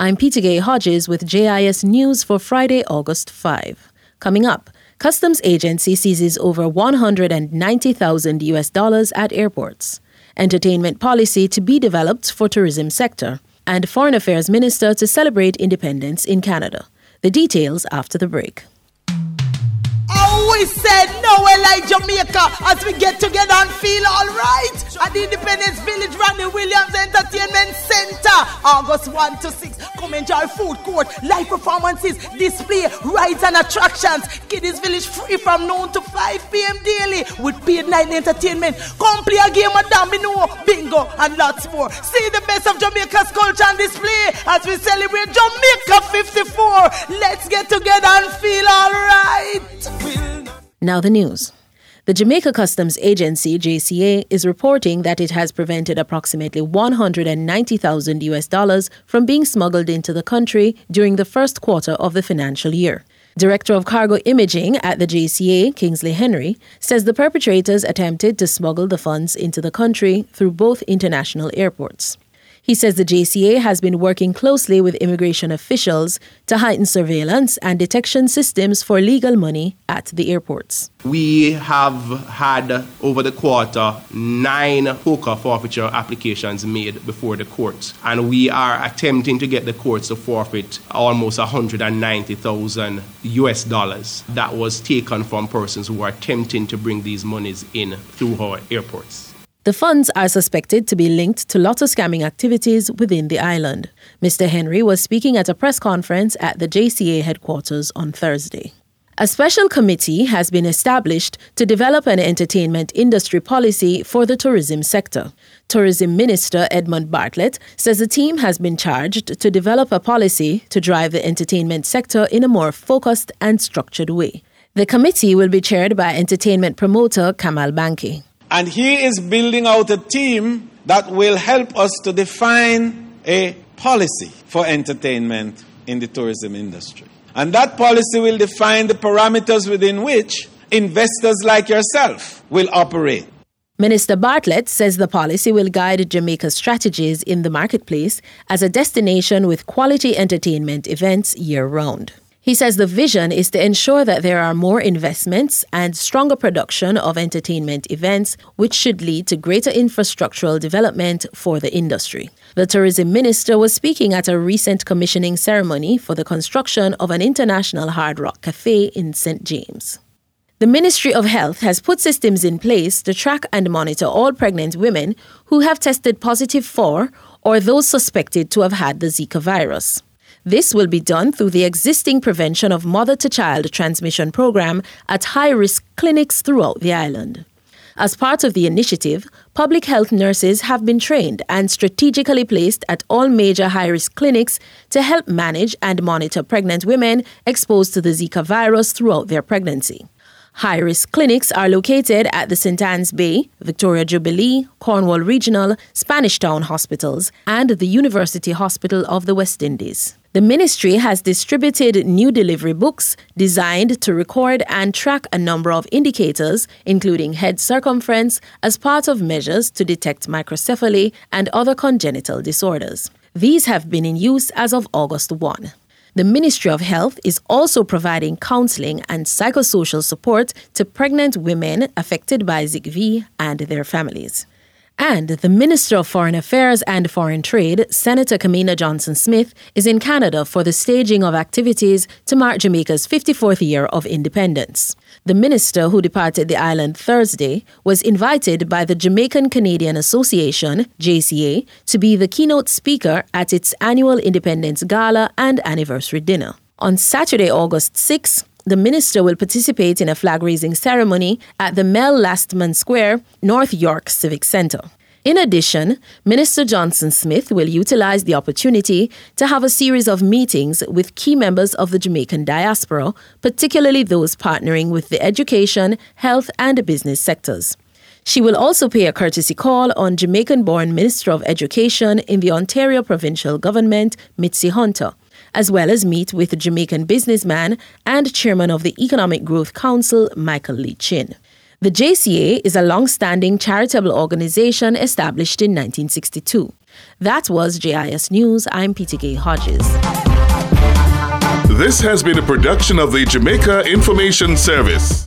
I'm Peter Gay Hodges with JIS News for Friday, August 5. Coming up, Customs Agency seizes over $190,000 at airports. Entertainment policy to be developed for tourism sector. And Foreign Affairs Minister to celebrate independence in Canada. The details after the break. We said nowhere like Jamaica as we get together and feel all right at the Independence Village Randy Williams Entertainment Center, August 1 to 6. Come enjoy food court, live performances, display, rides and attractions. Kiddies Village free from noon to 5 p.m. daily with paid night entertainment. Come play a game of domino, bingo and lots more. See the best of Jamaica's culture and display as we celebrate Jamaica 54. Let's get together and feel all right. Now the news. The Jamaica Customs Agency, JCA, is reporting that it has prevented approximately $190,000 from being smuggled into the country during the first quarter of the financial year. Director of Cargo Imaging at the JCA, Kingsley Henry, says the perpetrators attempted to smuggle the funds into the country through both international airports. He says the JCA has been working closely with immigration officials to heighten surveillance and detection systems for legal money at the airports. We have had, over the quarter, 9 HOCA forfeiture applications made before the courts. And we are attempting to get the courts to forfeit almost $190,000 that was taken from persons who are attempting to bring these monies in through our airports. The funds are suspected to be linked to lotto scamming activities within the island. Mr. Henry was speaking at a press conference at the JCA headquarters on Thursday. A special committee has been established to develop an entertainment industry policy for the tourism sector. Tourism Minister Edmund Bartlett says the team has been charged to develop a policy to drive the entertainment sector in a more focused and structured way. The committee will be chaired by entertainment promoter Kamal Banki. And he is building out a team that will help us to define a policy for entertainment in the tourism industry. And that policy will define the parameters within which investors like yourself will operate. Minister Bartlett says the policy will guide Jamaica's strategies in the marketplace as a destination with quality entertainment events year-round. He says the vision is to ensure that there are more investments and stronger production of entertainment events, which should lead to greater infrastructural development for the industry. The tourism minister was speaking at a recent commissioning ceremony for the construction of an international Hard Rock Cafe in St. James. The Ministry of Health has put systems in place to track and monitor all pregnant women who have tested positive for or those suspected to have had the Zika virus. This will be done through the existing Prevention of Mother-to-Child Transmission program at high-risk clinics throughout the island. As part of the initiative, public health nurses have been trained and strategically placed at all major high-risk clinics to help manage and monitor pregnant women exposed to the Zika virus throughout their pregnancy. High-risk clinics are located at the St. Anne's Bay, Victoria Jubilee, Cornwall Regional, Spanish Town hospitals, and the University Hospital of the West Indies. The ministry has distributed new delivery books designed to record and track a number of indicators, including head circumference, as part of measures to detect microcephaly and other congenital disorders. These have been in use as of August 1. The Ministry of Health is also providing counseling and psychosocial support to pregnant women affected by ZIKV and their families. And the Minister of Foreign Affairs and Foreign Trade, Senator Kamina Johnson-Smith, is in Canada for the staging of activities to mark Jamaica's 54th year of independence. The minister, who departed the island Thursday, was invited by the Jamaican Canadian Association, JCA, to be the keynote speaker at its annual Independence Gala and Anniversary Dinner. On Saturday, August 6, the minister will participate in a flag-raising ceremony at the Mel Lastman Square, North York Civic Centre. In addition, Minister Johnson-Smith will utilize the opportunity to have a series of meetings with key members of the Jamaican diaspora, particularly those partnering with the education, health and business sectors. She will also pay a courtesy call on Jamaican-born Minister of Education in the Ontario Provincial Government, Mitzi Hunter, as well as meet with Jamaican businessman and chairman of the Economic Growth Council, Michael Lee Chin. The JCA is a long-standing charitable organization established in 1962. That was JIS News. I'm Peter Gay Hodges. This has been a production of the Jamaica Information Service.